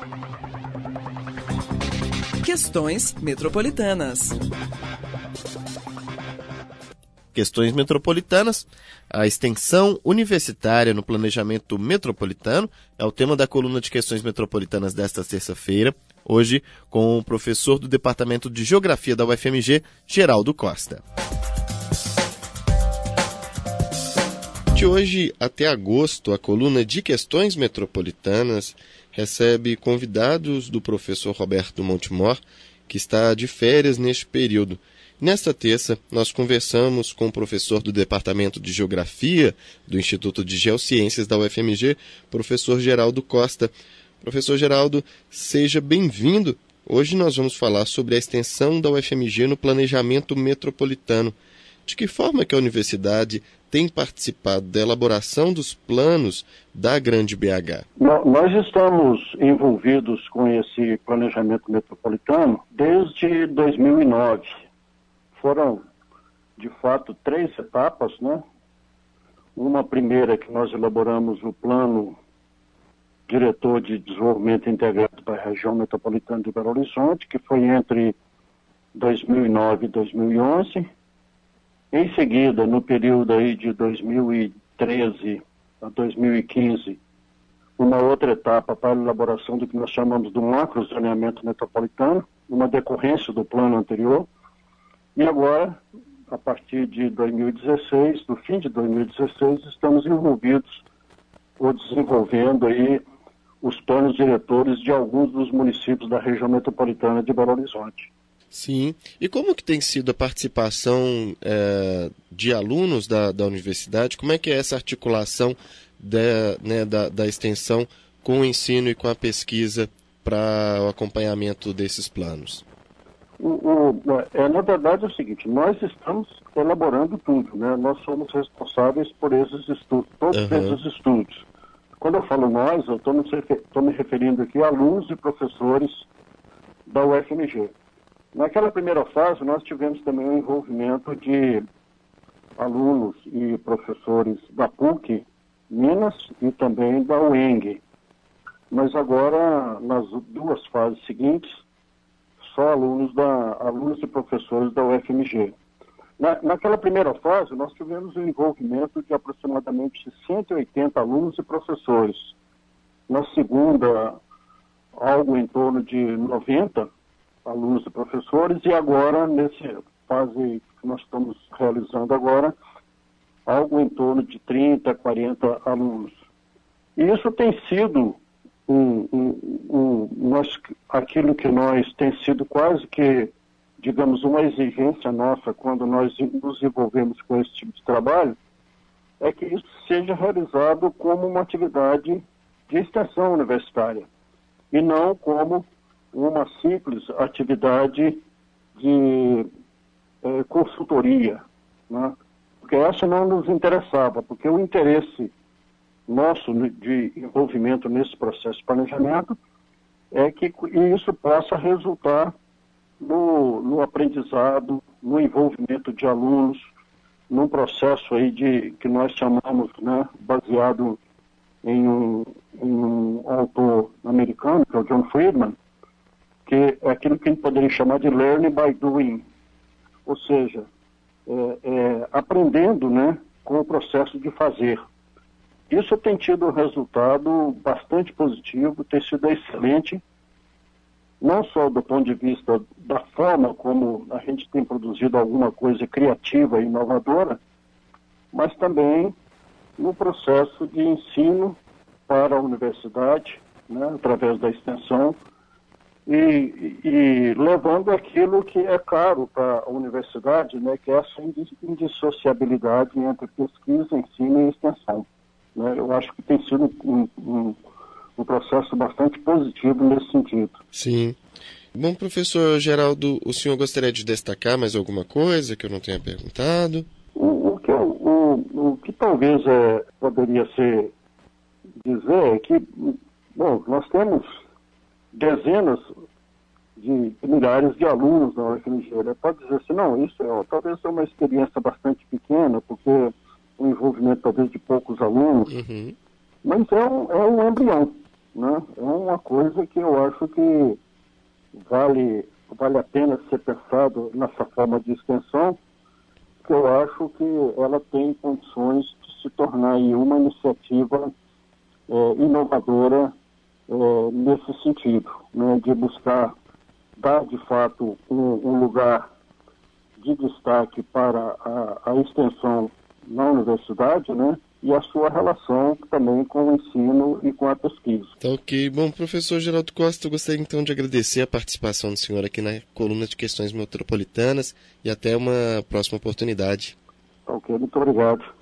Questões metropolitanas. Questões metropolitanas, a extensão universitária no planejamento metropolitano é o tema da coluna de questões metropolitanas desta terça-feira, hoje com o professor do Departamento de Geografia da UFMG, Geraldo Costa. De hoje até agosto, a coluna de questões metropolitanas recebe convidados do professor Roberto Montemor, que está de férias neste período. Nesta terça, nós conversamos com o professor do Departamento de Geografia do Instituto de Geociências da UFMG, professor Geraldo Costa. Professor Geraldo, seja bem-vindo. Hoje nós vamos falar sobre a extensão da UFMG no planejamento metropolitano. De que forma que a universidade tem participado da elaboração dos planos da Grande BH? Nós estamos envolvidos com esse planejamento metropolitano desde 2009. Foram, de fato, 3 etapas, né? Uma primeira que nós elaboramos o Plano Diretor de Desenvolvimento Integrado da Região Metropolitana de Belo Horizonte, que foi entre 2009 e 2011. Em seguida, no período aí de 2013 a 2015, uma outra etapa para a elaboração do que nós chamamos do macrozoneamento metropolitano, uma decorrência do plano anterior. E agora, a partir de 2016, do fim de 2016, estamos envolvidos ou desenvolvendo aí os planos diretores de alguns dos municípios da região metropolitana de Belo Horizonte. Sim. E como que tem sido a participação de alunos da universidade? Como é que é essa articulação da extensão com o ensino e com a pesquisa para o acompanhamento desses planos? Na verdade é o seguinte, nós estamos elaborando tudo, né? Nós somos responsáveis por esses estudos, todos esses estudos. Quando eu falo nós, eu estou me referindo aqui a alunos e professores da UFMG. Naquela primeira fase, nós tivemos também o envolvimento de alunos e professores da PUC, Minas, e também da UENG. Mas agora, nas 2 fases seguintes, só alunos e professores da UFMG. Naquela primeira fase, nós tivemos o envolvimento de aproximadamente 180 alunos e professores. Na segunda, algo em torno de 90 alunos e professores, e agora, nessa fase que nós estamos realizando agora, algo em torno de 30, 40 alunos. E isso tem sido aquilo que nós tem sido quase que, digamos, uma exigência nossa quando nós nos envolvemos com esse tipo de trabalho, é que isso seja realizado como uma atividade de extensão universitária e não como uma simples atividade de consultoria, né? Porque essa não nos interessava, porque o interesse nosso de envolvimento nesse processo de planejamento é que isso possa resultar no aprendizado, no envolvimento de alunos, num processo aí que nós chamamos, né, baseado em um autor americano, que é o John Friedman, que é aquilo que a gente poderia chamar de learning by doing, ou seja, aprendendo, né, com o processo de fazer. Isso tem tido um resultado bastante positivo, tem sido excelente, não só do ponto de vista da forma como a gente tem produzido alguma coisa criativa e inovadora, mas também no processo de ensino para a universidade, né, através da extensão, e levando aquilo que é caro para a universidade, né, que é essa indissociabilidade entre pesquisa, ensino e extensão. Né? Eu acho que tem sido um processo bastante positivo nesse sentido. Sim. Bom, professor Geraldo, o senhor gostaria de destacar mais alguma coisa que eu não tenha perguntado? O que talvez poderia ser dizer é que, bom, nós temos dezenas de milhares de alunos na UFMG. Ele pode dizer assim, não, isso talvez é uma experiência bastante pequena, porque o envolvimento talvez de poucos alunos, mas é um embrião. né? É uma coisa que eu acho que vale a pena ser pensado nessa forma de extensão, que eu acho que ela tem condições de se tornar aí uma iniciativa inovadora nesse sentido, né? De buscar dar de fato um lugar de destaque para a extensão na universidade, né? E a sua relação também com o ensino e com a pesquisa. Tá ok. Bom, professor Geraldo Costa, eu gostaria então de agradecer a participação do senhor aqui na coluna de questões metropolitanas e até uma próxima oportunidade. Tá ok, muito obrigado.